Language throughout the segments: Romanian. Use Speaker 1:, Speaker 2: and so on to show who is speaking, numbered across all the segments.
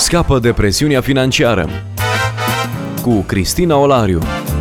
Speaker 1: Scapă de presiunea financiară cu Cristina Olariu.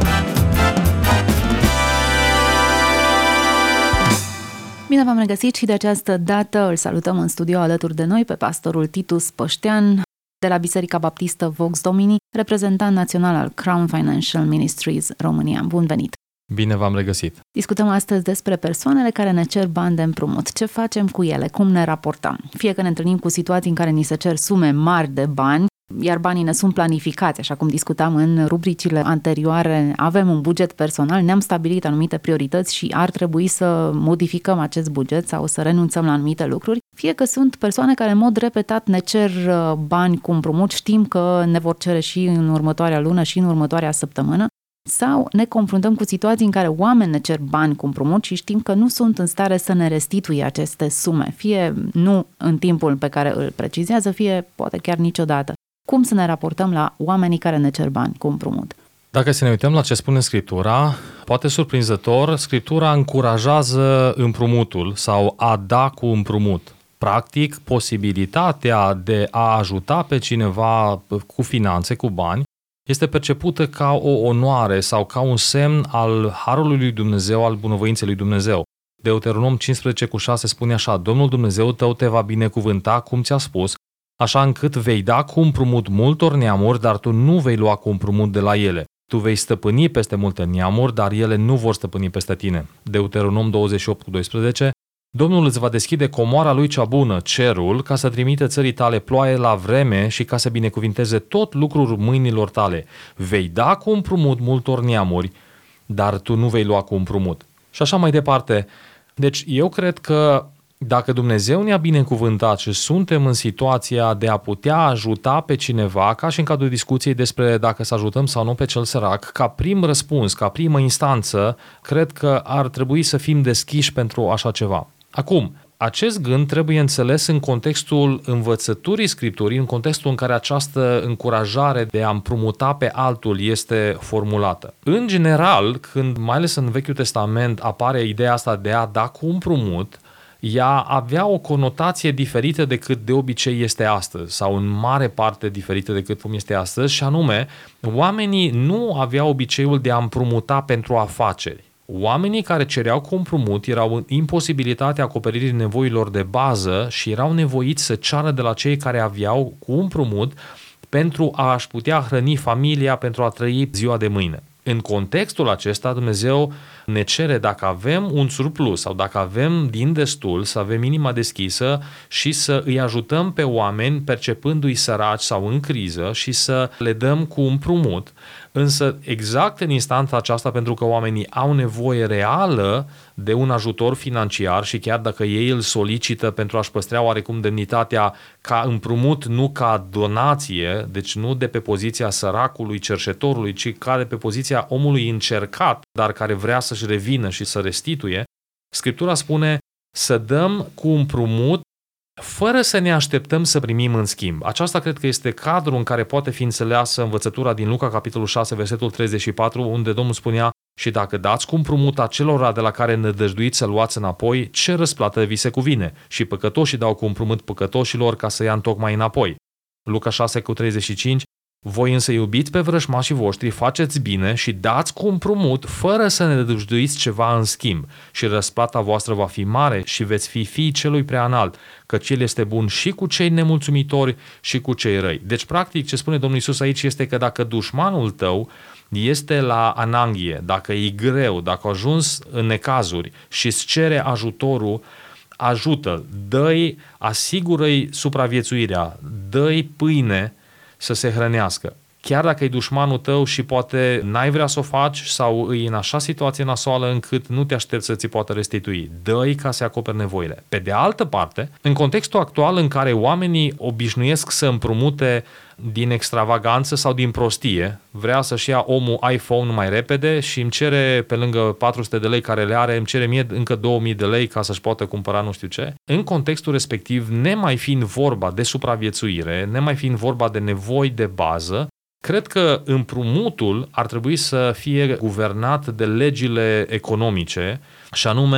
Speaker 2: Bine v-am regăsit și de această dată îl salutăm în studio alături de noi pe pastorul Titus Păștean de la Biserica Baptistă Vox Domini, reprezentant național al Crown Financial Ministries România. Bun venit!
Speaker 3: Bine v-am regăsit!
Speaker 2: Discutăm astăzi despre persoanele care ne cer bani de împrumut. Ce facem cu ele? Cum ne raportăm? Fie că ne întâlnim cu situații în care ni se cer sume mari de bani, iar banii ne sunt planificați, așa cum discutam în rubricile anterioare, avem un buget personal, ne-am stabilit anumite priorități și ar trebui să modificăm acest buget sau să renunțăm la anumite lucruri. Fie că sunt persoane care în mod repetat ne cer bani cu împrumut, știm că ne vor cere și în următoarea lună și în următoarea săptămână, sau ne confruntăm cu situații în care oameni ne cer bani cu împrumut și știm că nu sunt în stare să ne restituie aceste sume, fie nu în timpul pe care îl precizează, fie poate chiar niciodată. Cum să ne raportăm la oamenii care ne cer bani cu împrumut?
Speaker 3: Dacă să ne uităm la ce spune Scriptura, poate surprinzător, Scriptura încurajează împrumutul sau a da cu împrumut. Practic, posibilitatea de a ajuta pe cineva cu finanțe, cu bani, este percepută ca o onoare sau ca un semn al harului lui Dumnezeu, al bunăvoinței lui Dumnezeu. Deuteronom 15:6 spune așa: Domnul Dumnezeu tău te va binecuvânta cum ți-a spus, așa încât vei da cu împrumut multor neamuri, dar tu nu vei lua cu împrumut de la ele. Tu vei stăpâni peste multe neamuri, dar ele nu vor stăpâni peste tine. Deuteronom 28:12. Domnul îți va deschide comoara lui cea bună, cerul, ca să trimite țării tale ploaie la vreme și ca să binecuvinteze tot lucrul mâinilor tale. Vei da cu împrumut multor neamuri, dar tu nu vei lua cu împrumut. Și așa mai departe. Deci eu cred că dacă Dumnezeu ne-a binecuvântat și suntem în situația de a putea ajuta pe cineva, ca și în cadrul discuției despre dacă să ajutăm sau nu pe cel sărac, ca prim răspuns, ca primă instanță, cred că ar trebui să fim deschiși pentru așa ceva. Acum, acest gând trebuie înțeles în contextul învățăturii Scripturii, în contextul în care această încurajare de a împrumuta pe altul este formulată. În general, când mai ales în Vechiul Testament apare ideea asta de a da cu împrumut, ea avea o conotație diferită decât de obicei este astăzi, sau în mare parte diferită decât cum este astăzi, și anume, oamenii nu aveau obiceiul de a împrumuta pentru afaceri. Oamenii care cereau cu împrumut erau în imposibilitatea acoperirii nevoilor de bază și erau nevoiți să ceară de la cei care aveau cu împrumut pentru a-și putea hrăni familia, pentru a trăi ziua de mâine. În contextul acesta, Dumnezeu ne cere, dacă avem un surplus sau dacă avem din destul, să avem inima deschisă și să îi ajutăm pe oameni percepându-i săraci sau în criză și să le dăm cu împrumut. Însă exact în instanța aceasta, pentru că oamenii au nevoie reală de un ajutor financiar și chiar dacă ei îl solicită pentru a-și păstra oarecum demnitatea ca împrumut, nu ca donație, deci nu de pe poziția săracului, cerșetorului, ci ca de pe poziția omului încercat, dar care vrea să-și revină și să restituie, Scriptura spune să dăm cu împrumut fără să ne așteptăm să primim în schimb. Aceasta cred că este cadrul în care poate fi înțeleasă învățătura din Luca, capitolul 6, versetul 34, unde Domnul spunea: și dacă dați cu împrumut acelora de la care nădăjduiți să luați înapoi, ce răsplată vi se cuvine? Și păcătoșii dau cu împrumut păcătoșilor ca să ia întocmai înapoi. Luca 6:35. Voi însă iubiți pe vrăjmașii voștri, faceți bine și dați cu împrumut fără să ne nădăjduiți ceva în schimb și răsplata voastră va fi mare și veți fi fiii celui preanalt, căci El este bun și cu cei nemulțumitori și cu cei răi. Deci, practic, ce spune Domnul Iisus aici este că dacă dușmanul tău este la ananghie, dacă e greu, dacă a ajuns în necazuri și îți cere ajutorul, ajută-l, dă-i, asigură-i supraviețuirea, dă-i pâine să se hrănească. Chiar dacă e dușmanul tău și poate n-ai vrea să o faci sau e în așa situație nasoală încât nu te aștepți să ți poată restitui, dă-i ca să acoperi nevoile. Pe de altă parte, în contextul actual în care oamenii obișnuiesc să împrumute din extravaganță sau din prostie, vrea să-și ia omul iPhone mai repede și îmi cere, pe lângă 400 de lei care le are, îmi cere mie încă 2000 de lei ca să-și poată cumpăra nu știu ce. În contextul respectiv, nemai fiind vorba de supraviețuire, nemai fiind vorba de nevoi de bază, cred că împrumutul ar trebui să fie guvernat de legile economice, și anume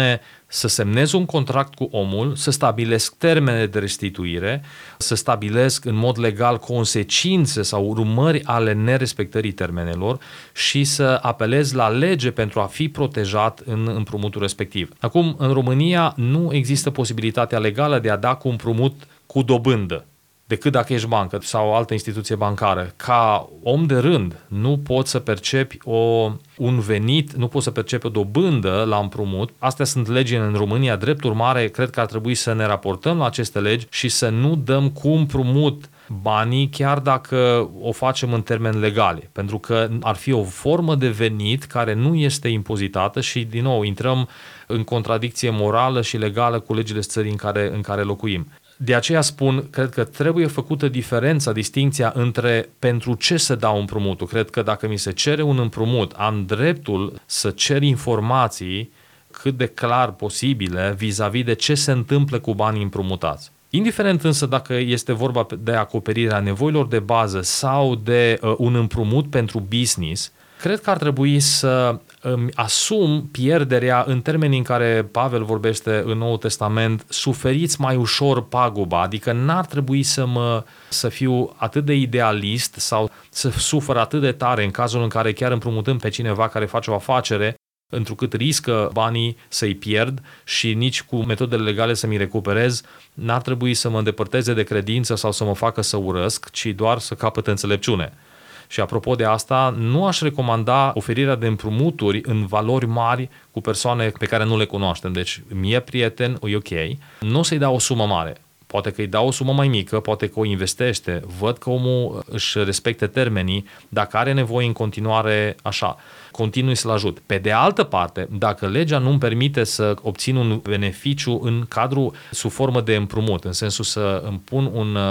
Speaker 3: să semnez un contract cu omul, să stabilesc termene de restituire, să stabilesc în mod legal consecințe sau urmări ale nerespectării termenelor și să apelez la lege pentru a fi protejat în împrumutul respectiv. Acum, în România nu există posibilitatea legală de a da cu împrumut cu dobândă, decât dacă ești bancă sau altă instituție bancară. Ca om de rând, nu poți să percepi un venit, nu poți să percepi o dobândă la împrumut. Astea sunt legi în România. Drept urmare, cred că ar trebui să ne raportăm la aceste legi și să nu dăm cu împrumut banii, chiar dacă o facem în termeni legale, pentru că ar fi o formă de venit care nu este impozitată și, din nou, intrăm în contradicție morală și legală cu legile țării în care locuim. De aceea spun, cred că trebuie făcută diferența, distincția între pentru ce se dau împrumutul. Cred că dacă mi se cere un împrumut, am dreptul să cer informații cât de clar posibile vis-a-vis de ce se întâmplă cu banii împrumutați. Indiferent însă dacă este vorba de acoperirea nevoilor de bază sau de un împrumut pentru business, cred că ar trebui să îmi asum pierderea în termenii în care Pavel vorbește în Noul Testament, suferiți mai ușor paguba, adică n-ar trebui să fiu atât de idealist sau să sufăr atât de tare în cazul în care chiar împrumutăm pe cineva care face o afacere, întrucât riscă banii să-i pierd și nici cu metodele legale să mi recuperez, n-ar trebui să mă îndepărteze de credință sau să mă facă să urăsc, ci doar să capăt înțelepciune. Și apropo de asta, nu aș recomanda oferirea de împrumuturi în valori mari cu persoane pe care nu le cunoaștem. Deci, mie prieten, e ok, nu o să-i dau o sumă mare. Poate că îi dau o sumă mai mică, poate că o investește, văd că omul își respecte termenii, dacă are nevoie în continuare, așa, continui să-l ajut. Pe de altă parte, dacă legea nu-mi permite să obțin un beneficiu în cadrul sub formă de împrumut, în sensul să îmi pun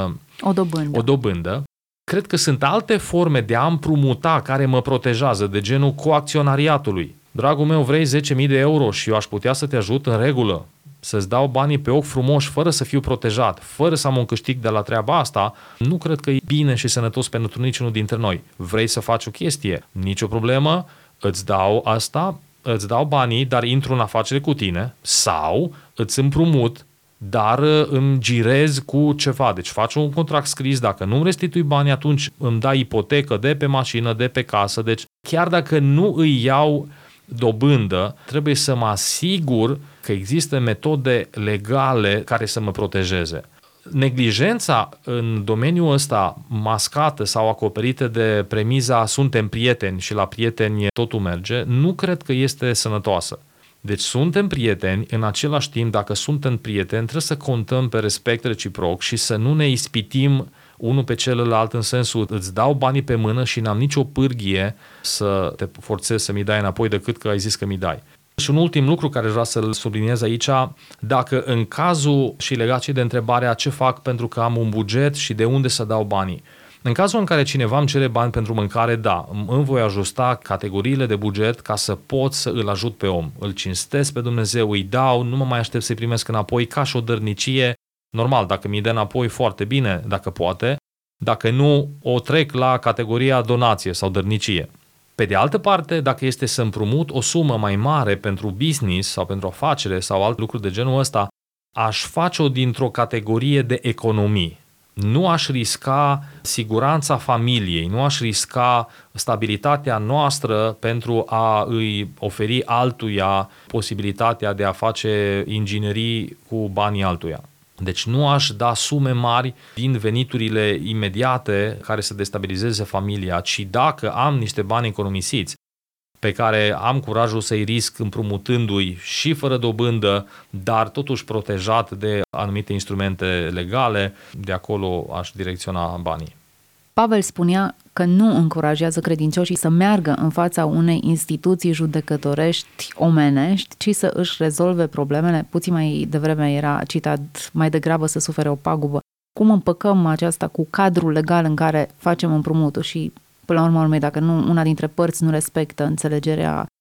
Speaker 3: o dobândă, cred că sunt alte forme de a împrumuta care mă protejează, de genul coacționariatului. Dragul meu, vrei 10.000 de euro și eu aș putea să te ajut în regulă, să-ți dau banii pe ochi frumoși, fără să fiu protejat, fără să am un câștig de la treaba asta, nu cred că e bine și sănătos pentru niciunul dintre noi. Vrei să faci o chestie? Nicio problemă, îți dau asta, îți dau banii, dar intru în afacere cu tine, sau îți împrumut, dar îmi girez cu ceva. Deci faci un contract scris, dacă nu îmi restitui banii, atunci îmi dai ipotecă de pe mașină, de pe casă. Deci chiar dacă nu îi iau dobândă, trebuie să mă asigur că există metode legale care să mă protejeze. Neglijența în domeniul ăsta, mascată sau acoperită de premiza suntem prieteni și la prieteni totul merge, nu cred că este sănătoasă. Deci suntem prieteni, în același timp, dacă suntem prieteni, trebuie să contăm pe respect reciproc și să nu ne ispitim unul pe celălalt în sensul îți dau banii pe mână și n-am nicio pârghie să te forțez să mi dai înapoi decât că ai zis că mi dai. Și un ultim lucru care vreau să-l subliniez aici, dacă în cazul, și legat și de întrebarea ce fac pentru că am un buget și de unde să dau banii. În cazul în care cineva îmi cere bani pentru mâncare, da, îmi voi ajusta categoriile de buget ca să pot să îl ajut pe om. Îl cinstesc pe Dumnezeu, îi dau, nu mă mai aștept să-i primesc înapoi ca și o dărnicie. Normal, dacă mi-i dă înapoi, foarte bine, dacă poate. Dacă nu, o trec la categoria donație sau dărnicie. Pe de altă parte, dacă este să împrumut o sumă mai mare pentru business sau pentru afacere sau alt lucru de genul ăsta, aș face-o dintr-o categorie de economii. Nu aș risca siguranța familiei, nu aș risca stabilitatea noastră pentru a îi oferi altuia posibilitatea de a face inginerii cu banii altuia. Deci nu aș da sume mari din veniturile imediate care să destabilizeze familia, ci dacă am niște bani economisiți pe care am curajul să-i risc împrumutându-i și fără dobândă, dar totuși protejat de anumite instrumente legale, de acolo aș direcționa banii.
Speaker 2: Pavel spunea că nu încurajează credincioșii să meargă în fața unei instituții judecătorești omenești, ci să își rezolve problemele. Puțin mai devreme era citat mai degrabă să sufere o pagubă. Cum împăcăm aceasta cu cadrul legal în care facem împrumutul și, până la urmă, dacă nu, una dintre părți nu respectă înțelegerea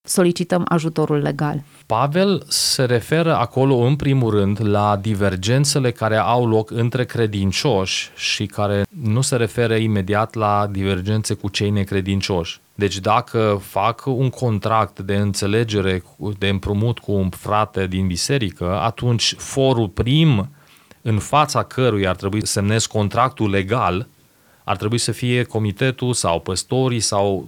Speaker 2: solicităm ajutorul legal?
Speaker 3: Pavel se referă acolo în primul rând la divergențele care au loc între credincioși și care nu se referă imediat la divergențe cu cei necredincioși. Deci dacă fac un contract de înțelegere, de împrumut cu un frate din biserică, atunci forul prim în fața căruia ar trebui să semnez contractul legal ar trebui să fie comitetul sau păstorii sau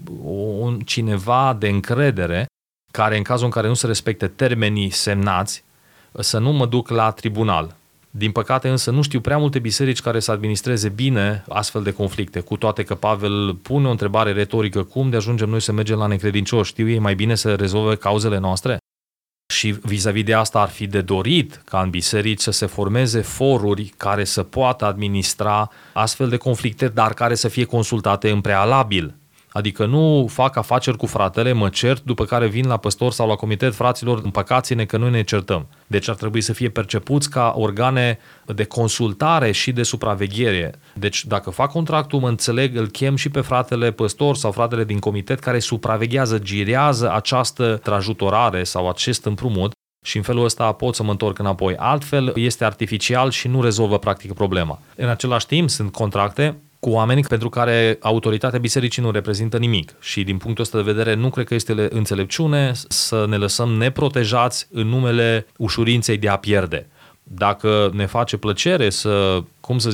Speaker 3: cineva de încredere care, în cazul în care nu se respecte termenii semnați, să nu mă duc la tribunal. Din păcate însă nu știu prea multe biserici care să administreze bine astfel de conflicte, cu toate că Pavel pune o întrebare retorică: cum de ajungem noi să mergem la necredincioși? Știu ei mai bine să rezolve cauzele noastre? Și vis-a-vis de asta ar fi de dorit ca în biserici să se formeze foruri care să poată administra astfel de conflicte, dar care să fie consultate în prealabil. Adică nu fac afaceri cu fratele, mă cert, după care vin la păstor sau la comitet: fraților, împăcați-ne că noi ne certăm. Deci ar trebui să fie percepuți ca organe de consultare și de supraveghere. Deci dacă fac contractul, mă înțeleg, îl chem și pe fratele păstor sau fratele din comitet care supraveghează, girează această trajutorare sau acest împrumut și în felul ăsta pot să mă întorc înapoi. Altfel este artificial și nu rezolvă practic problema. În același timp sunt contracte cu oameni pentru care autoritatea bisericii nu reprezintă nimic și din punctul ăsta de vedere nu cred că este înțelepciune să ne lăsăm neprotejați în numele ușurinței de a pierde. Dacă ne face plăcere să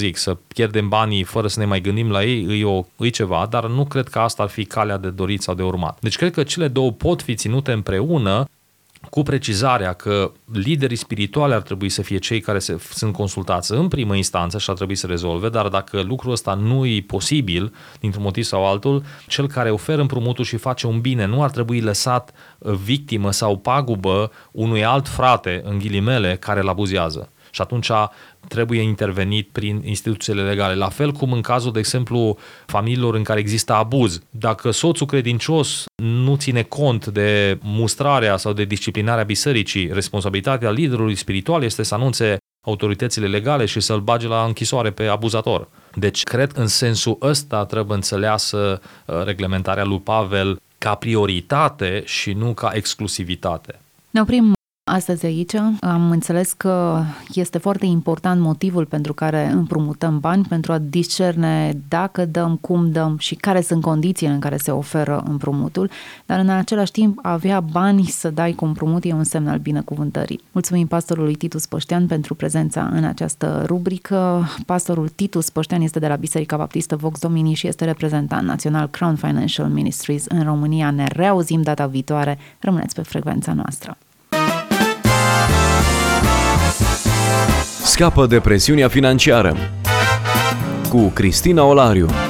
Speaker 3: pierdem banii fără să ne mai gândim la ei, e ceva, dar nu cred că asta ar fi calea de dorit sau de urmat. Deci cred că cele două pot fi ținute împreună, cu precizarea că liderii spirituali ar trebui să fie cei care sunt consultați în primă instanță și ar trebui să rezolve, dar dacă lucrul ăsta nu e posibil, dintr-un motiv sau altul, cel care oferă împrumutul și face un bine nu ar trebui lăsat victimă sau pagubă unui alt frate, în ghilimele, care îl abuzează. Și atunci trebuie intervenit prin instituțiile legale. La fel cum în cazul, de exemplu, familiilor în care există abuz. Dacă soțul credincios nu ține cont de mustrarea sau de disciplinarea bisericii, responsabilitatea liderului spiritual este să anunțe autoritățile legale și să-l bage la închisoare pe abuzator. Deci, cred în sensul ăsta trebuie înțeleasă reglementarea lui Pavel ca prioritate și nu ca exclusivitate.
Speaker 2: Ne oprim astăzi aici. Am înțeles că este foarte important motivul pentru care împrumutăm bani, pentru a discerne dacă dăm, cum dăm și care sunt condițiile în care se oferă împrumutul, dar în același timp a avea bani să dai cu împrumut e un semn al binecuvântării. Mulțumim pastorului Titus Păștean pentru prezența în această rubrică. Pastorul Titus Păștean este de la Biserica Baptistă Vox Domini și este reprezentant național Crown Financial Ministries în România. Ne reauzim data viitoare. Rămâneți pe frecvența noastră.
Speaker 1: Scapă de presiunea financiară cu Cristina Olariu.